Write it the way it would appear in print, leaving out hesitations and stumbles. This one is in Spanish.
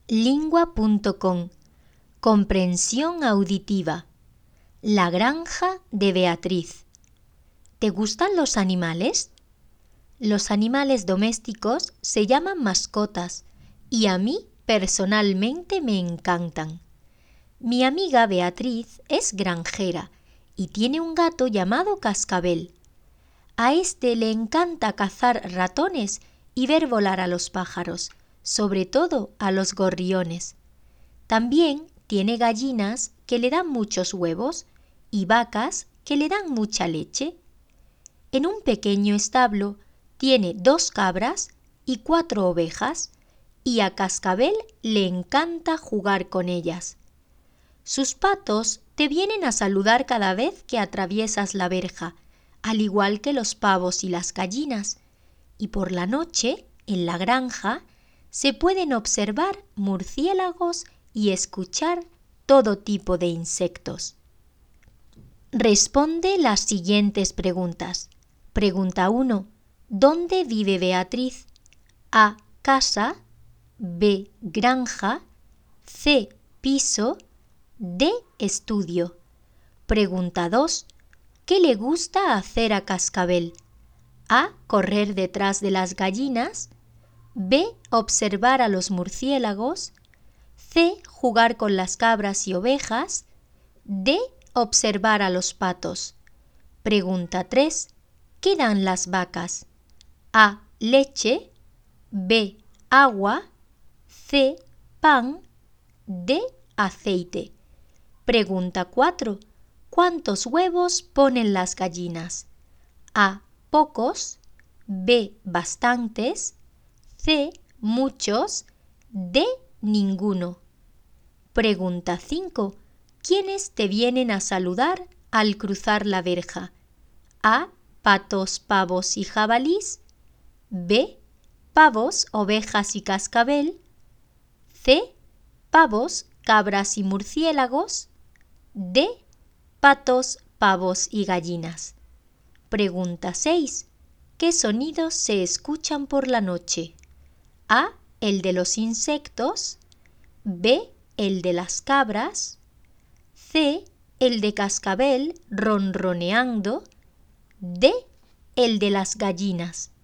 Lingua.com. Comprensión auditiva. La granja de Beatriz. ¿Te gustan los animales? Los animales domésticos se llaman mascotas y a mí personalmente me encantan. Mi amiga Beatriz es granjera y tiene un gato llamado Cascabel. A este le encanta cazar ratones y ver volar a los pájaros, sobre todo a los gorriones. También tiene gallinas que le dan muchos huevos y vacas que le dan mucha leche. En un pequeño establo tiene 2 cabras y 4 ovejas y a Cascabel le encanta jugar con ellas. Sus patos te vienen a saludar cada vez que atraviesas la verja, al igual que los pavos y las gallinas, y por la noche, en la granja, se pueden observar murciélagos y escuchar todo tipo de insectos. Responde las siguientes preguntas. Pregunta 1. ¿Dónde vive Beatriz? A. Casa. B. Granja. C. Piso. D. Estudio. Pregunta 2. ¿Qué le gusta hacer a Cascabel? A. Correr detrás de las gallinas. B. Observar a los murciélagos. C. Jugar con las cabras y ovejas. D. Observar a los patos. Pregunta 3. ¿Qué dan las vacas? A. Leche. B. Agua. C. Pan. D. Aceite. Pregunta 4. ¿Cuántos huevos ponen las gallinas? A. Pocos. B. Bastantes. C. Muchos. D. Ninguno. Pregunta 5. ¿Quiénes te vienen a saludar al cruzar la verja? A. Patos, pavos y jabalís. B. Pavos, ovejas y cascabel. C. Pavos, cabras y murciélagos. D. Patos, pavos y gallinas. Pregunta 6. ¿Qué sonidos se escuchan por la noche? A. El de los insectos. B. El de las cabras. C. El de Cascabel ronroneando. D. El de las gallinas.